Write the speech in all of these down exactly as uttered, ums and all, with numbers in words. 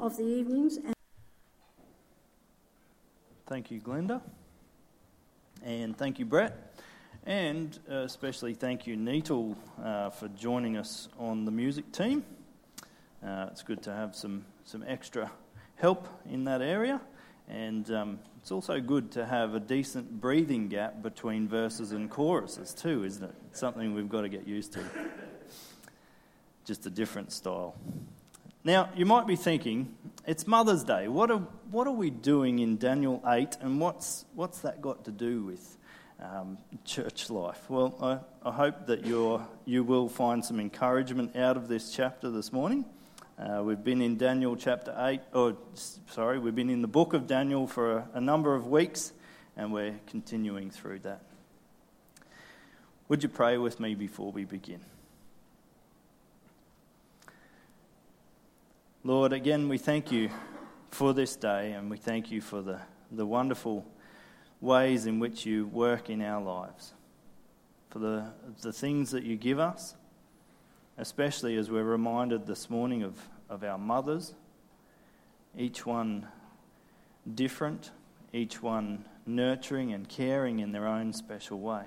of the evenings. And thank you, Glenda. And thank you, Brett. And uh, especially thank you, Neetal, uh, for joining us on the music team. Uh, it's good to have some, some extra help in that area. And um, it's also good to have a decent breathing gap between verses and choruses too, isn't it? It's something we've got to get used to. Just a different style. Now, you might be thinking, it's Mother's Day. What are what are we doing in Daniel eight, and what's what's that got to do with um, church life? Well, I, I hope that you're you will find some encouragement out of this chapter this morning. Uh, we've been in Daniel chapter eight, or sorry, we've been in the book of Daniel for a, a number of weeks, and we're continuing through that. Would you pray with me before we begin? Lord, again, we thank you for this day, and we thank you for the, the wonderful ways in which you work in our lives, for the the things that you give us, especially as we're reminded this morning of, of our mothers, each one different, each one nurturing and caring in their own special way,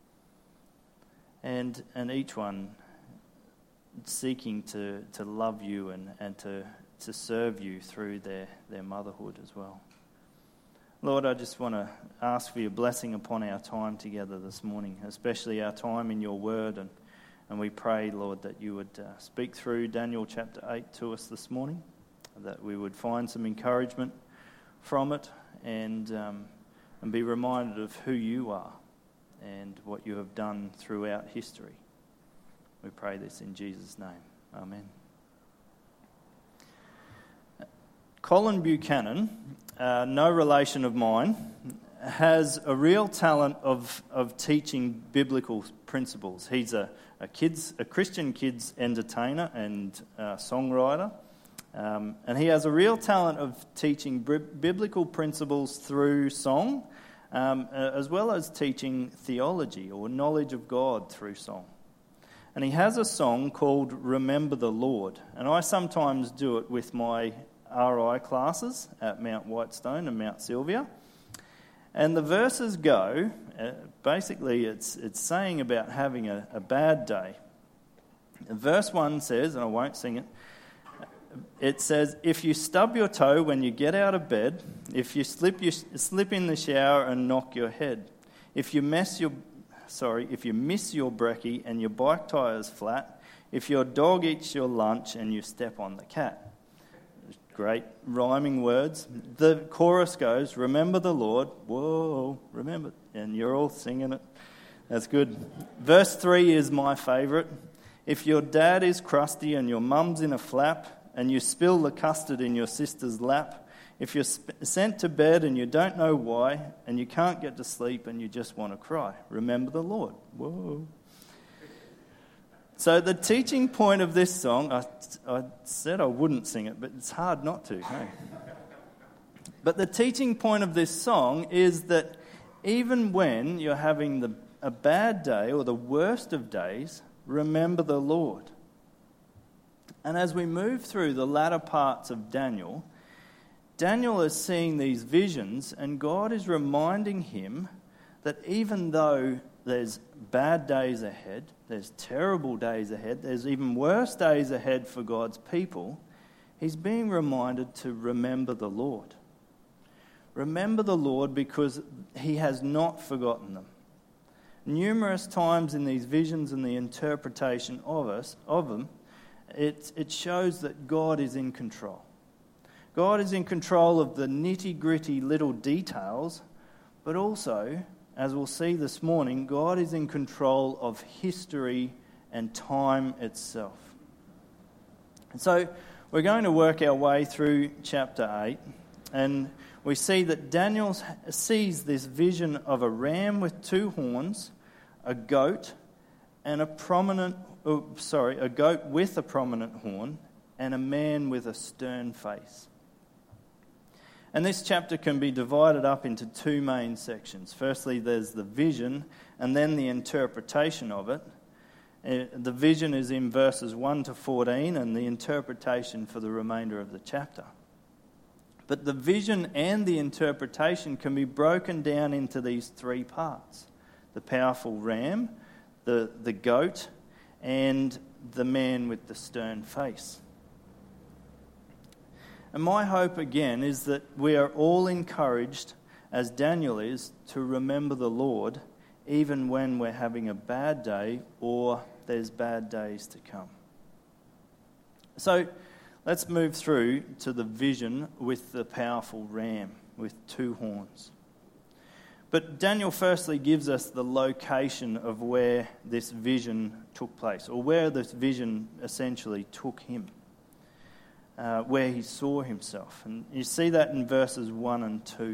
and and each one seeking to, to love you and, and to, to serve you through their, their motherhood as well. Lord, I just want to ask for your blessing upon our time together this morning, especially our time in your word, and, and we pray, Lord, that you would uh, speak through Daniel chapter eight to us this morning, that we would find some encouragement from it, and um, and be reminded of who you are and what you have done throughout history. We pray this in Jesus' name. Amen. Colin Buchanan, uh, no relation of mine, has a real talent of, of teaching biblical principles. He's a, a kids a Christian kids entertainer and uh, songwriter, um, and he has a real talent of teaching b- biblical principles through song, um, as well as teaching theology or knowledge of God through song. And he has a song called Remember the Lord. And I sometimes do it with my R I classes at Mount Whitestone and Mount Sylvia. And the verses go, uh, basically it's it's saying about having a, a bad day. Verse one says, and I won't sing it, it says, if you stub your toe when you get out of bed, if you slip, you slip in the shower and knock your head, if you mess your Sorry, if you miss your brekkie and your bike tyre's flat, if your dog eats your lunch and you step on the cat. Great rhyming words. The chorus goes, remember the Lord. Whoa, remember. And you're all singing it. That's good. Verse three is my favourite. If your dad is crusty and your mum's in a flap and you spill the custard in your sister's lap, if you're sent to bed and you don't know why, and you can't get to sleep and you just want to cry, remember the Lord. Whoa. So the teaching point of this song, I, I said I wouldn't sing it, but it's hard not to. Hey? But the teaching point of this song is that even when you're having the, a bad day or the worst of days, remember the Lord. And as we move through the latter parts of Daniel, Daniel is seeing these visions, and God is reminding him that even though there's bad days ahead, there's terrible days ahead, there's even worse days ahead for God's people, he's being reminded to remember the Lord. Remember the Lord because he has not forgotten them. Numerous times in these visions and the interpretation of us of them, it, it shows that God is in control. God is in control of the nitty-gritty little details, but also, as we'll see this morning, God is in control of history and time itself. And so we're going to work our way through chapter eight, and we see that Daniel sees this vision of a ram with two horns, a goat, and a prominent, oh, sorry, a goat with a prominent horn, and a man with a stern face. And this chapter can be divided up into two main sections. Firstly, there's the vision and then the interpretation of it. Uh, the vision is in verses one to fourteen and the interpretation for the remainder of the chapter. But the vision and the interpretation can be broken down into these three parts: the powerful ram, the, the goat, and the man with the stern face. And my hope again is that we are all encouraged, as Daniel is, to remember the Lord even when we're having a bad day or there's bad days to come. So let's move through to the vision with the powerful ram with two horns. But Daniel firstly gives us the location of where this vision took place, or where this vision essentially took him, uh, where he saw himself. And you see that in verses one and two.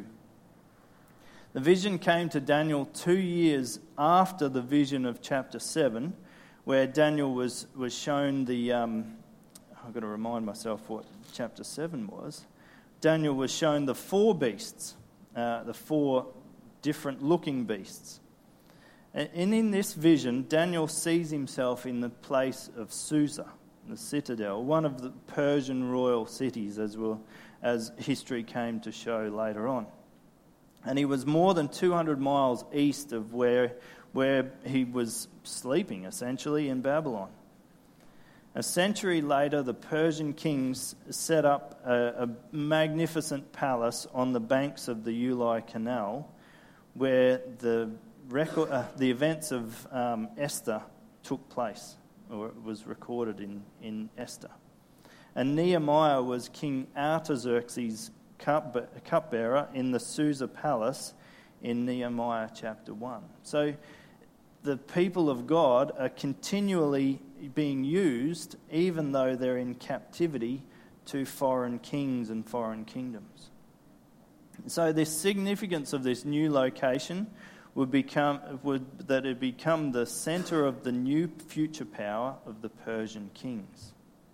The vision came to Daniel two years after the vision of chapter seven, where Daniel was, was shown the... Um, I've got to remind myself what chapter seven was. Daniel was shown the four beasts, uh, the four different looking beasts. And in this vision, Daniel sees himself in the place of Susa, the citadel, one of the Persian royal cities, as well as history came to show later on. And he was more than two hundred miles east of where, where he was sleeping, essentially, in Babylon. A century later, the Persian kings set up a, a magnificent palace on the banks of the Ulai Canal, where the record, uh, the events of um, Esther took place, or it was recorded in, in Esther. And Nehemiah was King Artaxerxes' cup, cupbearer in the Susa Palace in Nehemiah chapter one. So the people of God are continually being used, even though they're in captivity, to foreign kings and foreign kingdoms. So the significance of this new location would become would that it become the centre of the new future power of the Persian kings.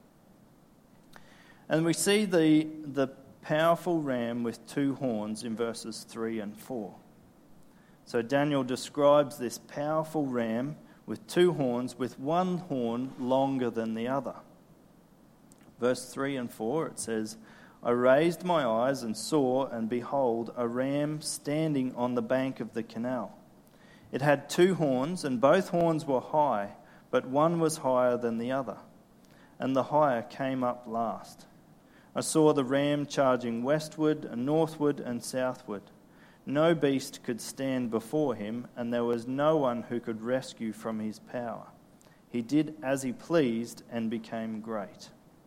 And we see the the powerful ram with two horns in verses three and four. So Daniel describes this powerful ram with two horns, with one horn longer than the other. Verse three and four, it says, I raised my eyes and saw, and behold, a ram standing on the bank of the canal. It had two horns, and both horns were high, but one was higher than the other, and the higher came up last. I saw the ram charging westward and northward and southward. No beast could stand before him, and there was no one who could rescue from his power. He did as he pleased and became great.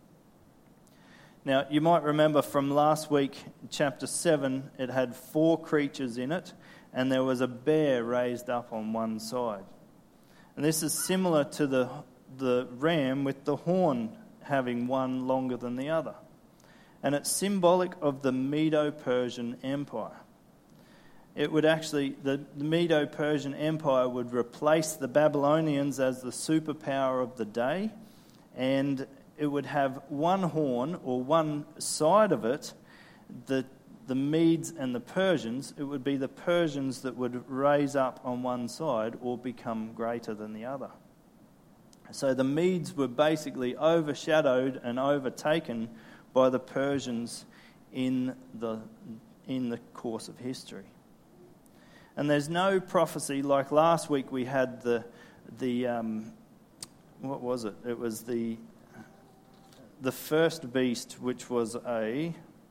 Now, you might remember from last week, chapter seven, it had four creatures in it, and there was a bear raised up on one side. And this is similar to the, the ram with the horn having one longer than the other. And it's symbolic of the Medo-Persian Empire. It would actually, the, the Medo-Persian Empire would replace the Babylonians as the superpower of the day, and it would have one horn, or one side of it, the, the Medes and the Persians. It would be the Persians that would raise up on one side or become greater than the other. So the Medes were basically overshadowed and overtaken by the Persians in the, in the course of history. And there's no prophecy, like last week we had the, the um, what was it? It was the the first beast, which was a,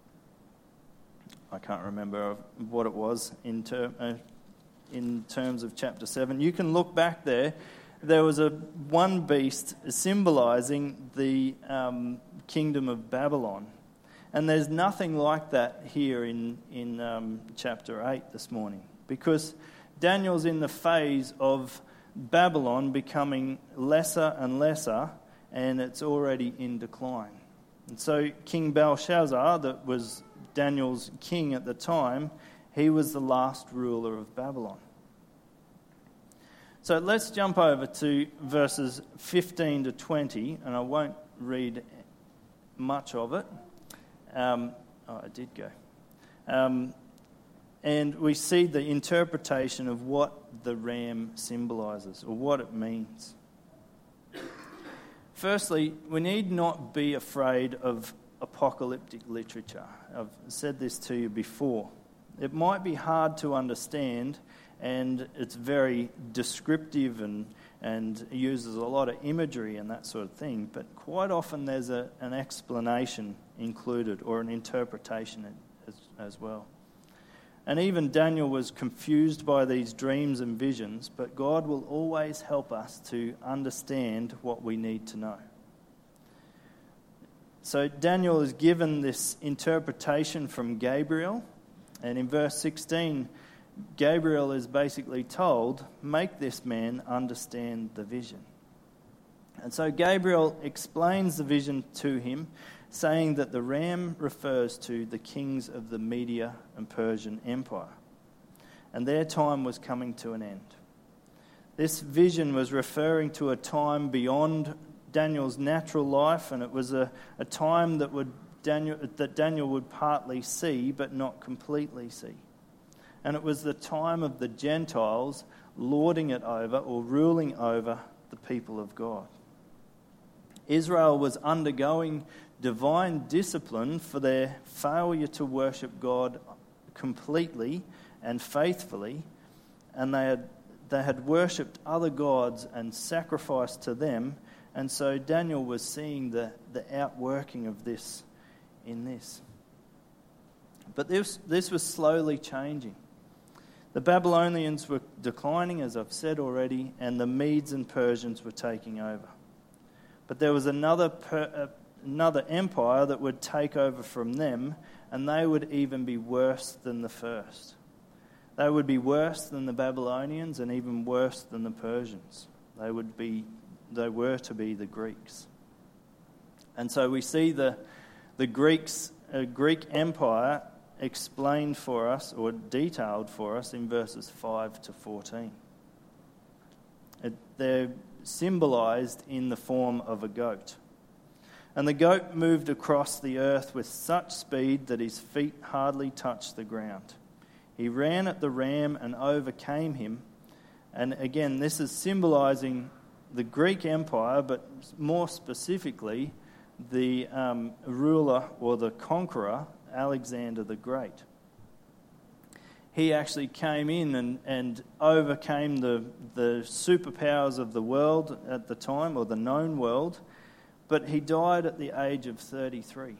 I can't remember what it was in, ter- uh, in terms of chapter seven. You can look back there. There was a one beast symbolising the um, kingdom of Babylon. And there's nothing like that here in, in um, chapter eight this morning. Because Daniel's in the phase of Babylon becoming lesser and lesser, and it's already in decline. And so King Belshazzar, that was Daniel's king at the time, he was the last ruler of Babylon. So let's jump over to verses fifteen to twenty, and I won't read much of it. Um, oh, I did go. Um, And we see the interpretation of what the ram symbolises, or what it means. Firstly, we need not be afraid of apocalyptic literature. I've said this to you before. It might be hard to understand, and it's very descriptive and, and uses a lot of imagery and that sort of thing, but quite often there's a, an explanation included or an interpretation as, as well. And even Daniel was confused by these dreams and visions, but God will always help us to understand what we need to know. So Daniel is given this interpretation from Gabriel, and in verse sixteen, Gabriel is basically told, make this man understand the vision. And so Gabriel explains the vision to him, saying that the ram refers to the kings of the Media and Persian Empire, and their time was coming to an end. This vision was referring to a time beyond Daniel's natural life, and it was a, a time that would Daniel that Daniel would partly see, but not completely see. And it was the time of the Gentiles lording it over or ruling over the people of God. Israel was undergoing divine discipline for their failure to worship God completely and faithfully, and they had they had worshipped other gods and sacrificed to them, and so Daniel was seeing the, the outworking of this in this. But this this was slowly changing. The Babylonians were declining, as I've said already, and the Medes and Persians were taking over. But there was another per, uh, another empire that would take over from them, and they would even be worse than the first. They would be worse than the Babylonians and even worse than the Persians. They would be, they were to be the Greeks. And so we see the the Greeks, uh, Greek Empire explained for us or detailed for us in verses five to fourteen. It, they're symbolised in the form of a goat. And the goat moved across the earth with such speed that his feet hardly touched the ground. He ran at the ram and overcame him. And again, this is symbolising the Greek Empire, but more specifically, the um, ruler or the conqueror, Alexander the Great. He actually came in and, and overcame the, the superpowers of the world at the time, or the known world, but he died at the age of thirty-three.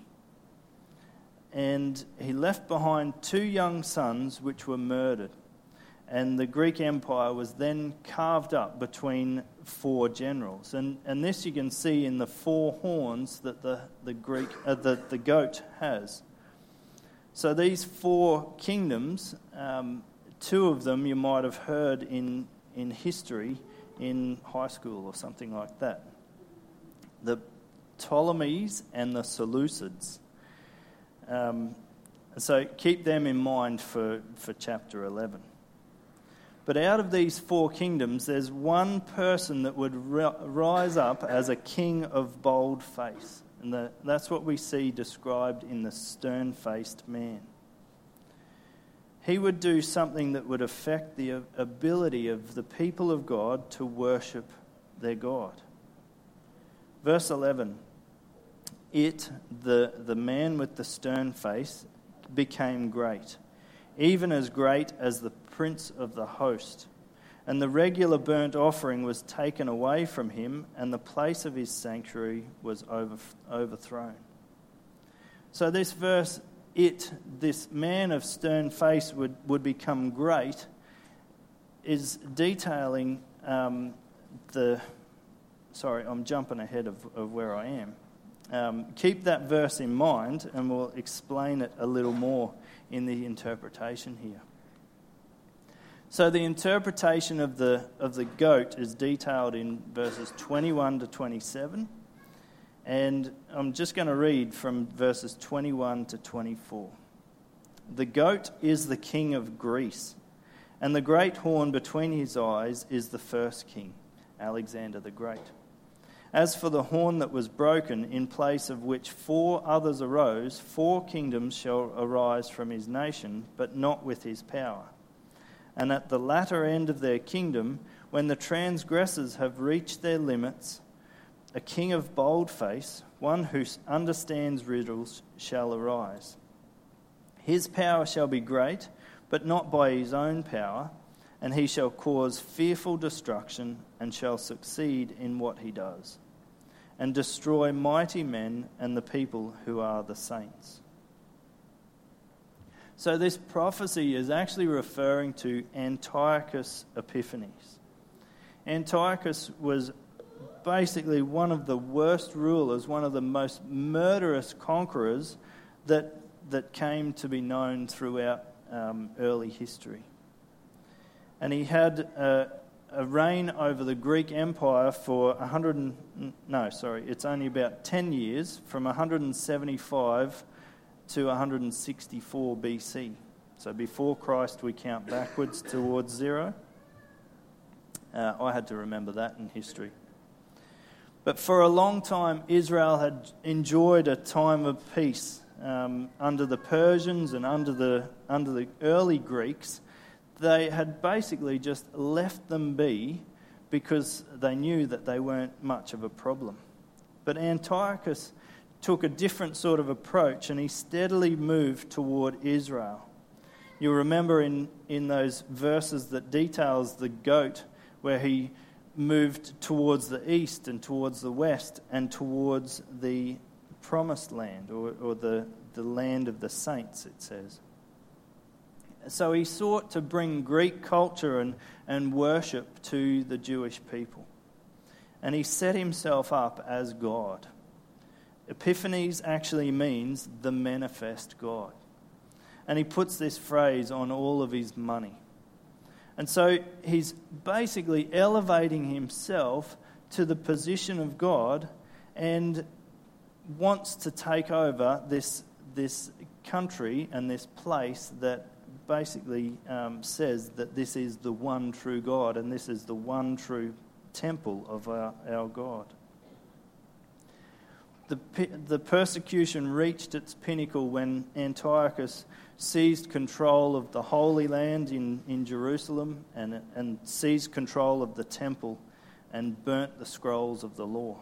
And he left behind two young sons which were murdered. And the Greek Empire was then carved up between four generals. And and this you can see in the four horns that the, the Greek uh, the, the goat has. So these four kingdoms, um, two of them you might have heard in, in history in high school or something like that. The Ptolemies and the Seleucids. Um, so keep them in mind for, for chapter eleven. But out of these four kingdoms, there's one person that would rise up as a king of bold face. And the, that's what we see described in the stern-faced man. He would do something that would affect the ability of the people of God to worship their God. Verse eleven, it, the, the man with the stern face, became great, even as great as the prince of the host. And the regular burnt offering was taken away from him, and the place of his sanctuary was over, overthrown. So this verse, it, this man of stern face would, would become great, is detailing um, the... Sorry, I'm jumping ahead of, of where I am. Um, keep that verse in mind, and we'll explain it a little more in the interpretation here. So the interpretation of the of the goat is detailed in verses twenty-one to twenty-seven, and I'm just going to read from verses twenty-one to twenty-four. The goat is the king of Greece, and the great horn between his eyes is the first king, Alexander the Great. As for the horn that was broken, in place of which four others arose, four kingdoms shall arise from his nation, but not with his power. And at the latter end of their kingdom, when the transgressors have reached their limits, a king of bold face, one who understands riddles, shall arise. His power shall be great, but not by his own power, and he shall cause fearful destruction, and shall succeed in what he does, and destroy mighty men and the people who are the saints. So this prophecy is actually referring to Antiochus Epiphanes. Antiochus was basically one of the worst rulers, one of the most murderous conquerors that that came to be known throughout um, early history. And he had a, a reign over the Greek Empire for one hundred, and, no, sorry, it's only about ten years, from one hundred seventy-five to one hundred sixty-four B C. So before Christ, we count backwards towards zero. Uh, I had to remember that in history. But for a long time, Israel had enjoyed a time of peace um, under the Persians and under the under the early Greeks. They had basically just left them be because they knew that they weren't much of a problem. But Antiochus took a different sort of approach, and he steadily moved toward Israel. You'll remember in, in those verses that details the goat, where he moved towards the east and towards the west and towards the promised land, or, or the, the land of the saints, it says. So he sought to bring Greek culture and, and worship to the Jewish people. And he set himself up as God. Epiphanes actually means the manifest God. And he puts this phrase on all of his money. And so he's basically elevating himself to the position of God and wants to take over this, this country and this place that basically um, says that this is the one true God and this is the one true temple of our, our God. The, the persecution reached its pinnacle when Antiochus seized control of the Holy Land in, in Jerusalem and, and seized control of the temple and burnt the scrolls of the law.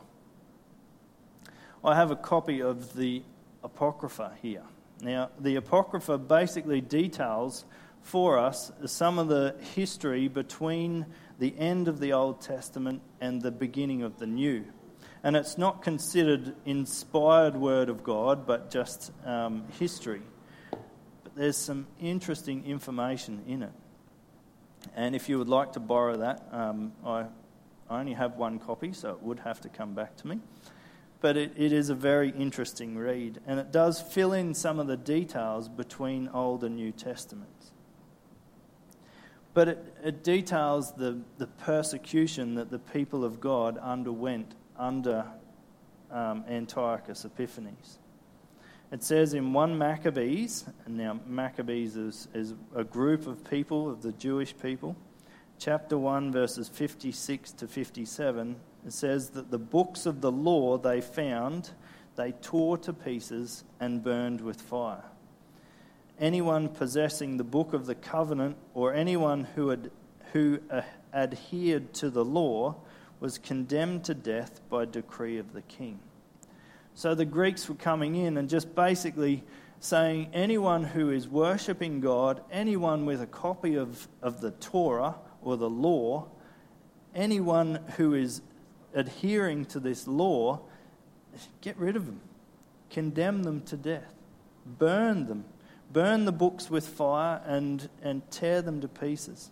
I have a copy of the Apocrypha here. Now, the Apocrypha basically details for us some of the history between the end of the Old Testament and the beginning of the New. And it's not considered inspired word of God, but just um, history. But there's some interesting information in it. And if you would like to borrow that, um, I, I only have one copy, so it would have to come back to me. But it, it is a very interesting read, and it does fill in some of the details between Old and New Testaments. But it, it details the, the persecution that the people of God underwent under um, Antiochus Epiphanes. It says in First Maccabees, and now Maccabees is, is a group of people, of the Jewish people, chapter one, verses fifty-six to fifty-seven, it says that the books of the law they found, they tore to pieces and burned with fire. Anyone possessing the book of the covenant, or anyone who had who uh, adhered to the law, was condemned to death by decree of the king. So the Greeks were coming in and just basically saying anyone who is worshipping God, anyone with a copy of, of the Torah or the law, anyone who is adhering to this law, get rid of them. Condemn them to death. Burn them. Burn the books with fire and, and tear them to pieces.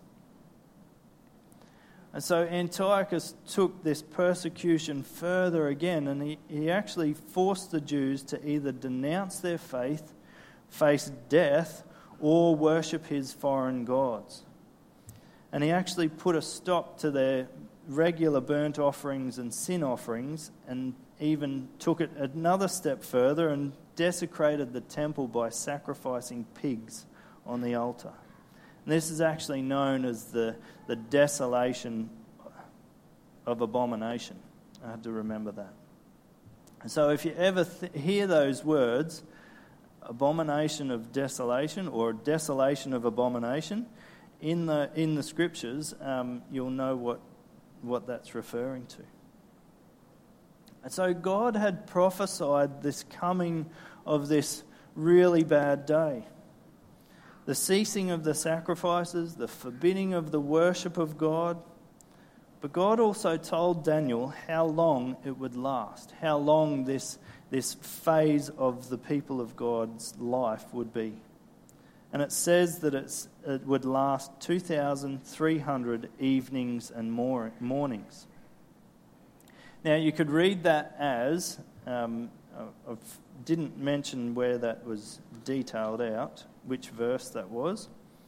And so Antiochus took this persecution further again, and he, he actually forced the Jews to either denounce their faith, face death, or worship his foreign gods. And he actually put a stop to their regular burnt offerings and sin offerings, and even took it another step further and desecrated the temple by sacrificing pigs on the altar. And this is actually known as the, the desolation of abomination. I have to remember that. So if you ever th- hear those words, abomination of desolation or desolation of abomination, in the in the scriptures, um, you'll know what, what that's referring to. And so God had prophesied this coming of this really bad day. The ceasing of the sacrifices, the forbidding of the worship of God. But God also told Daniel how long it would last, how long this, this phase of the people of God's life would be. And it says that it's, it would last two thousand three hundred evenings and more, mornings. Now, you could read that as, um, I didn't mention where that was detailed out, which verse that was.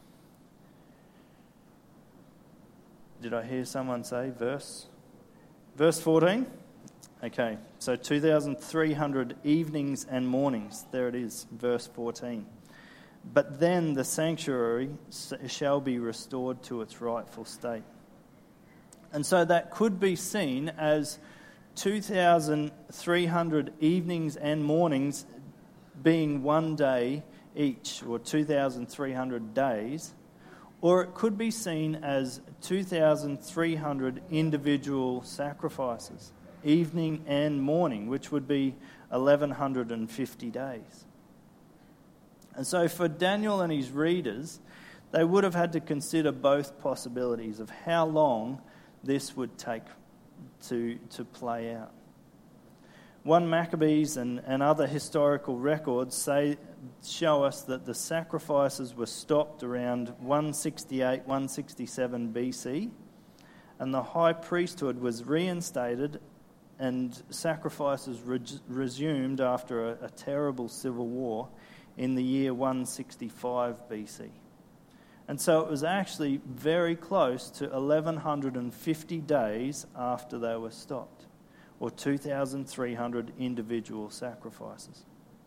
Did I hear someone say verse? Verse fourteen? Okay, so two thousand three hundred evenings and mornings. There it is, verse fourteen. But then the sanctuary shall be restored to its rightful state. And so that could be seen as two thousand three hundred evenings and mornings being one day each, or two thousand three hundred days, or it could be seen as two thousand three hundred individual sacrifices, evening and morning, which would be eleven fifty days. And so for Daniel and his readers, they would have had to consider both possibilities of how long this would take to, to play out. First Maccabees and, and other historical records say show us that the sacrifices were stopped around one sixty-eight, one sixty-seven B C, and the high priesthood was reinstated and sacrifices re- resumed after a, a terrible civil war in the year one sixty-five B C. And so it was actually very close to eleven fifty days after they were stopped, or two thousand three hundred individual sacrifices.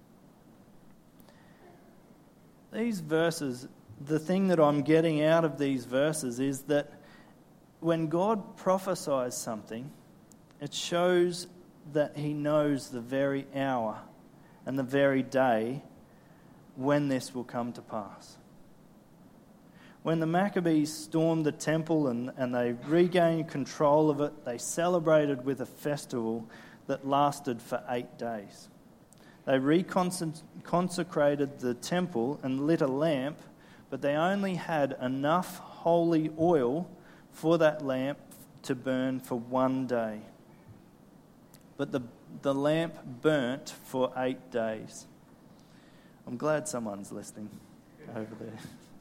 These verses, the thing that I'm getting out of these verses is that when God prophesies something, it shows that he knows the very hour and the very day when this will come to pass. When the Maccabees stormed the temple and, and they regained control of it, they celebrated with a festival that lasted for eight days. They reconsecrated the temple and lit a lamp, but they only had enough holy oil for that lamp to burn for one day. But the, the lamp burnt for eight days. I'm glad someone's listening over there.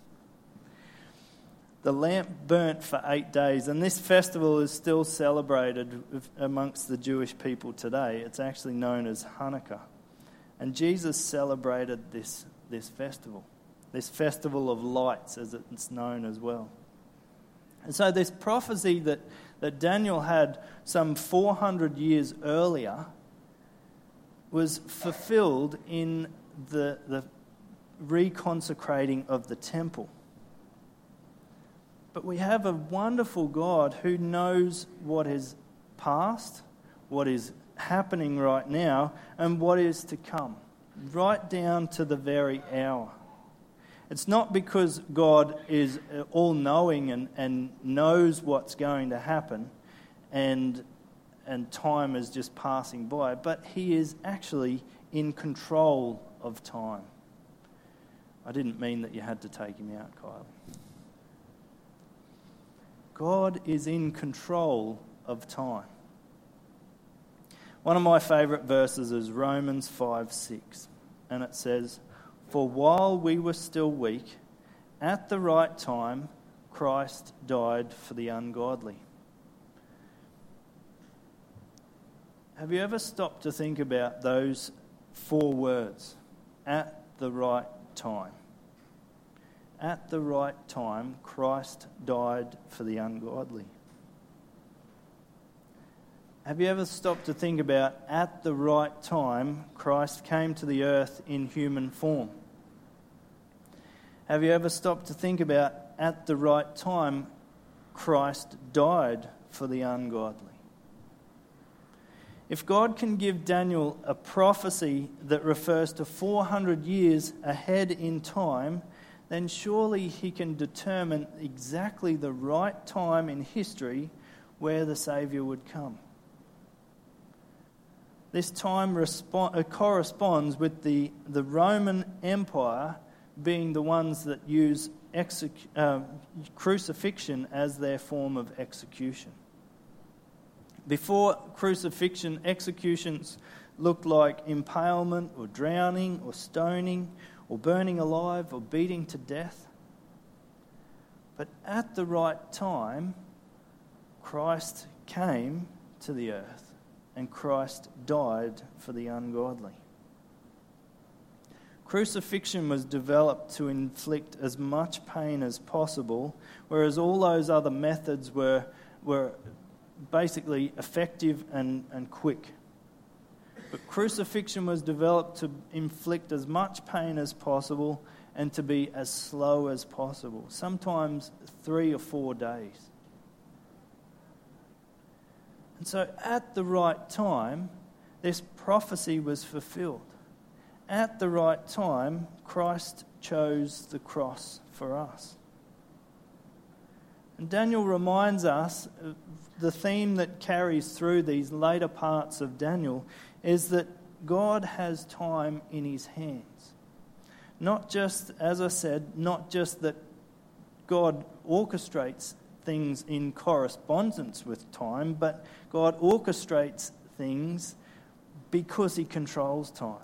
The lamp burnt for eight days, and this festival is still celebrated amongst the Jewish people today. It's actually known as Hanukkah. And Jesus celebrated this, this festival, this festival of lights, as it's known as well. And so this prophecy that, that Daniel had some four hundred years earlier was fulfilled in the, the reconsecrating of the temple. But we have a wonderful God who knows what is past, what is happening right now, and what is to come, right down to the very hour. It's not because God is all-knowing and, and knows what's going to happen and, and time is just passing by, but he is actually in control of time. I didn't mean that you had to take him out, Kyle. God is in control of time. One of my favourite verses is Romans five six, and it says, "For while we were still weak, at the right time, Christ died for the ungodly." Have you ever stopped to think about those four words? At the right time. At the right time, Christ died for the ungodly. Have you ever stopped to think about, at the right time, Christ came to the earth in human form? Have you ever stopped to think about, at the right time, Christ died for the ungodly? If God can give Daniel a prophecy that refers to four hundred years ahead in time, then surely he can determine exactly the right time in history where the Saviour would come. This time respo- uh, corresponds with the, the Roman Empire being the ones that use exec- uh, crucifixion as their form of execution. Before crucifixion, executions looked like impalement or drowning or stoning or burning alive or beating to death. But at the right time, Christ came to the earth and Christ died for the ungodly. Crucifixion was developed to inflict as much pain as possible, whereas all those other methods were, were basically effective and, and quick. But crucifixion was developed to inflict as much pain as possible and to be as slow as possible, sometimes three or four days. And so at the right time, this prophecy was fulfilled. At the right time, Christ chose the cross for us. And Daniel reminds us, the theme that carries through these later parts of Daniel is that God has time in his hands. Not just, as I said, not just that God orchestrates things in correspondence with time, but God orchestrates things because he controls time.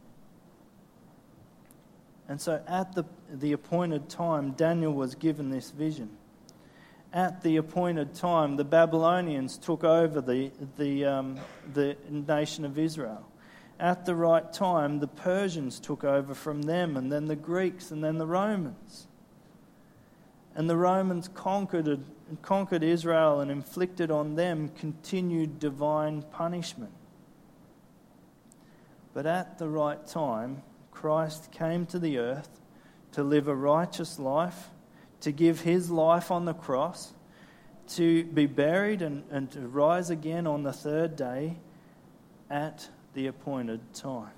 And so at the, the appointed time, Daniel was given this vision. At the appointed time, the Babylonians took over the, the, um, the nation of Israel. At the right time, the Persians took over from them, and then the Greeks, and then the Romans. And the Romans conquered, conquered Israel and inflicted on them continued divine punishment. But at the right time, Christ came to the earth to live a righteous life, to give his life on the cross, to be buried and, and to rise again on the third day at the appointed time.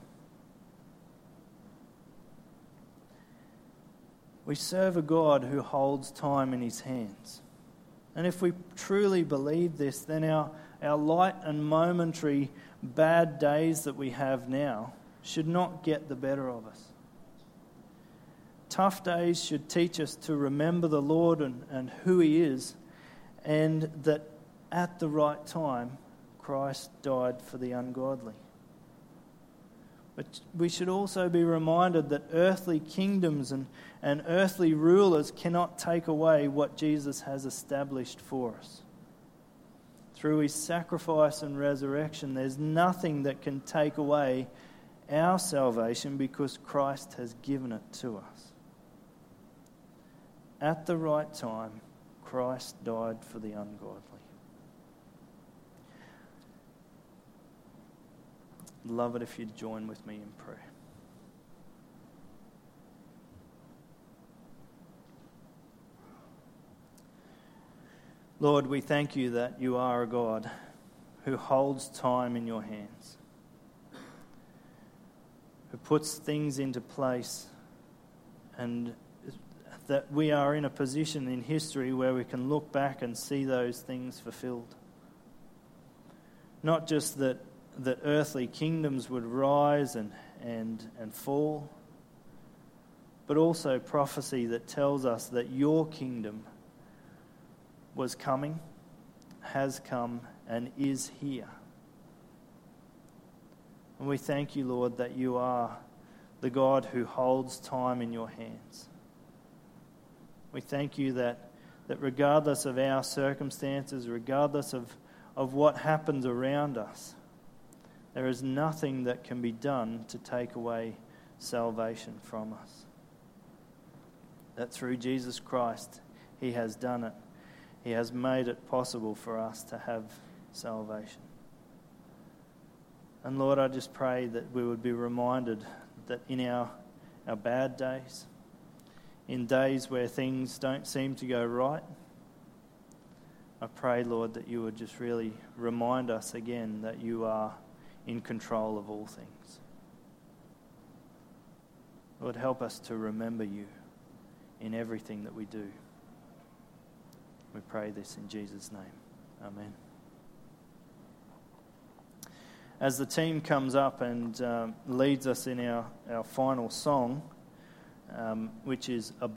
We serve a God who holds time in his hands. And if we truly believe this, then our, our light and momentary bad days that we have now should not get the better of us. Tough days should teach us to remember the Lord and, and who he is, and that at the right time, Christ died for the ungodly. But we should also be reminded that earthly kingdoms and, and earthly rulers cannot take away what Jesus has established for us. Through his sacrifice and resurrection, there's nothing that can take away our salvation because Christ has given it to us. At the right time, Christ died for the ungodly. I'd love it if you'd join with me in prayer. Lord, we thank you that you are a God who holds time in your hands, who puts things into place, and that we are in a position in history where we can look back and see those things fulfilled. Not just that, that earthly kingdoms would rise and, and, and fall, but also prophecy that tells us that your kingdom was coming, has come, and is here. And we thank you, Lord, that you are the God who holds time in your hands. We thank you that, that regardless of our circumstances, regardless of, of what happens around us, there is nothing that can be done to take away salvation from us. That through Jesus Christ, he has done it. He has made it possible for us to have salvation. And Lord, I just pray that we would be reminded that in our, our bad days, in days where things don't seem to go right, I pray, Lord, that you would just really remind us again that you are in control of all things. Lord, help us to remember you in everything that we do. We pray this in Jesus' name. Amen. as the team comes up and um, leads us in our, our final song, um, which is